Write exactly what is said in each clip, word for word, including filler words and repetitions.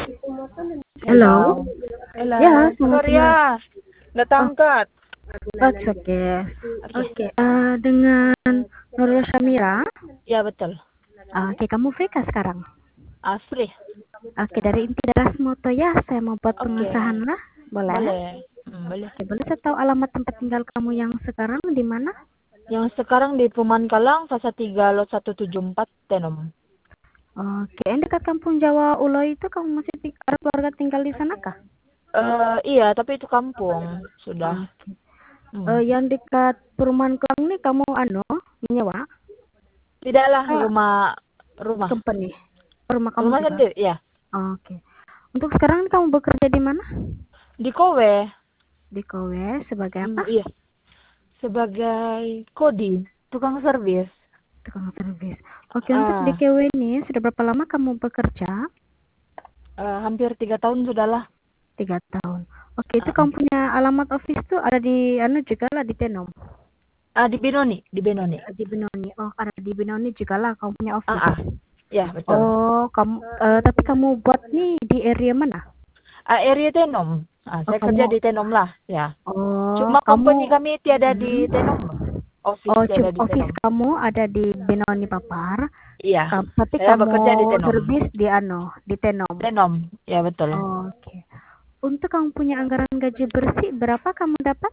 Hello? Hello. Hello. Ya, selamat Sorry malam. ya, nggak Oh, angkat. that's okay. Oke. Oke, eh, dengan Nurul Syamira. Ya betul. Oke, kamu free kah sekarang? Asri. Oke, dari Inti Daras Moto ya, saya mau buat Oke. pengesahan lah. Boleh? Boleh. Hmm, boleh. Oke, boleh saya tahu alamat tempat tinggal kamu yang sekarang di mana? Yang sekarang di Perumahan Kalang, fase tiga, lot seratus tujuh puluh empat, Tenom. Oke, yang dekat Kampung Jawa Ulo itu kamu masih ting- ada keluarga tinggal di sana kah? Eh iya, tapi itu kampung sudah. Oke. Hmm. Eh, yang dekat Perumahan Kelang nih kamu anu menyewa? Tidaklah Ah, rumah rumah. company. Rumah kamu Rumah juga? sendiri, ya. Oke. Untuk sekarang nih kamu bekerja di mana? Di Kowe. Di Kowe sebagai Hmm, apa? iya. Sebagai kodi, tukang servis. Tukang servis. Oke, untuk di Ah, Kowe ini sudah berapa lama kamu bekerja? eh, hampir tiga tahun sudahlah. Tiga tahun. Oke, itu Ah, ah. kamu punya alamat office tuh ada di anu juga lah di Tenom. Ah, di Benoni, di Benoni. Di Benoni. Oh, ada di Benoni juga lah kamu punya Ah, office. ah. Ya, betul. Oh, kamu eh, tapi kamu buat nih di area mana? Ah, area Tenom. Ah, Oh, saya kerja kamu di Tenom lah, ya. Oh, Cuma company kamu kami tiada di Tenom. hmm. Office Oh, tiada cuma di office Tenom. kamu ada di Benoni Papar. Iya, Kam- tapi saya kamu bekerja di Tenom. servis di ano, di Tenom. Tenom, ya betul. Oh, oke. Untuk kamu punya anggaran gaji bersih, berapa kamu dapat?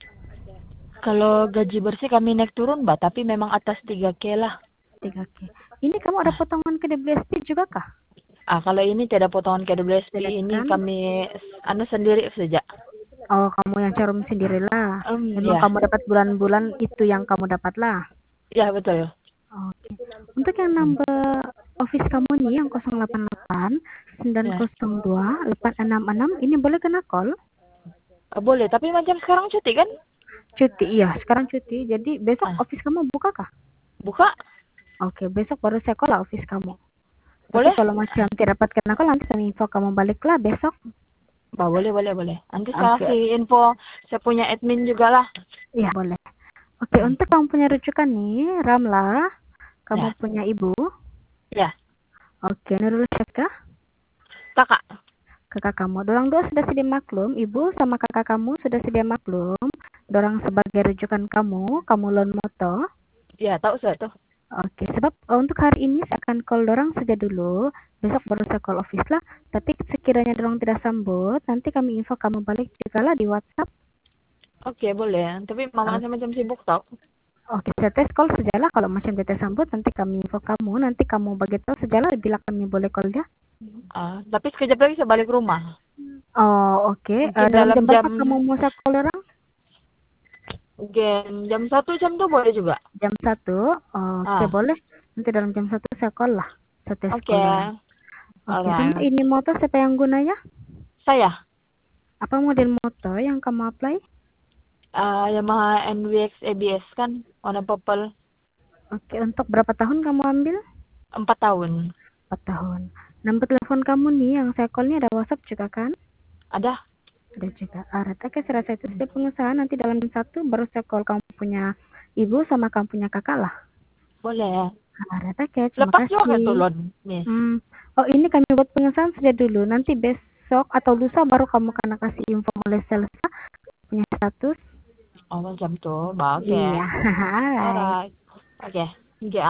Kalau gaji bersih kami naik turun, Mbak, tapi memang atas tiga K lah. tiga K. Ini kamu ada Ah, potongan ke D B S P juga kah? ah, kalau ini tidak potongan K W S P, Tidak ini kan? kami anu sendiri saja. Oh, kamu yang carum sendirilah. Um, Memang ya, kamu dapat bulan-bulan itu yang kamu dapat lah. ya betul. Oke. Untuk yang Hmm. number office kamu nih yang nol delapan delapan sembilan Ya. nol dua delapan enam enam ini boleh kena call? Ah, boleh, tapi macam sekarang cuti kan? Cuti, iya. Sekarang cuti. Jadi besok Ah, office kamu buka kah? buka, Oke, besok baru saya call lah office kamu. Tapi boleh? kalau masih yang tidak dapat kena call, nanti saya info kamu balik lah besok. Bah, boleh, boleh, boleh. Nanti saya Oke, kasih info, saya punya admin juga lah. iya boleh. Oke, Hmm. untuk kamu punya rujukan nih, Ramla, kamu Ya, punya ibu. ya, Oke, Nurul Syakah, kakak. kakak kamu. Dorang dua sudah sedia maklum, ibu sama kakak kamu sudah sedia maklum. Dorang sebagai rujukan kamu, kamu loan moto. Ya, tahu saya tuh. Oke, sebab uh, untuk hari ini saya akan call dorang saja dulu. Besok baru saya call office lah. Tapi sekiranya dorang tidak sambut, nanti kami info kamu balik juga lah di WhatsApp. Oke, boleh. Tapi mama Uh, saya macam sibuk tau. Oke, saya tes call sajalah. Kalau macam dia tersambut, nanti kami info kamu. Nanti kamu bagi tahu sajalah bila kami boleh call dia. Ah, tapi sekejap lagi saya balik rumah. Oh, oke. Uh, Mungkin dalam dalam jam berapa jam kamu mau saya call dorang? mungkin jam satu jam tuh boleh juga. Jam satu. Oke, Ah, boleh. Nanti dalam jam satu saya call lah. Saya tes oke. call dorang. Oke, sama Alright. ini motor siapa yang gunanya? Saya, Apa model motor yang kamu apply? ah Yamaha N W X A B S kan, warna purple, Oke, untuk berapa tahun kamu ambil? empat tahun. Empat tahun. Nomor telepon kamu nih yang saya call nih ada WhatsApp juga kan? Ada? Ada juga. Arat. Oke, saya rasa itu sudah pengusaha. Nanti dalam jam satu baru saya call kamu punya ibu sama kamu punya kakak lah. Boleh. Arat. Oke, terima Lepas juga tuh kasih. loan, Miss. Hmm. Oh, ini kami buat pengesahan saja dulu. Nanti besok atau lusa baru kamu kena kasih info oleh sales punya status. Oh, macam tuh. Bah, oke. Iya. Alright. Alright. Oke. Oke.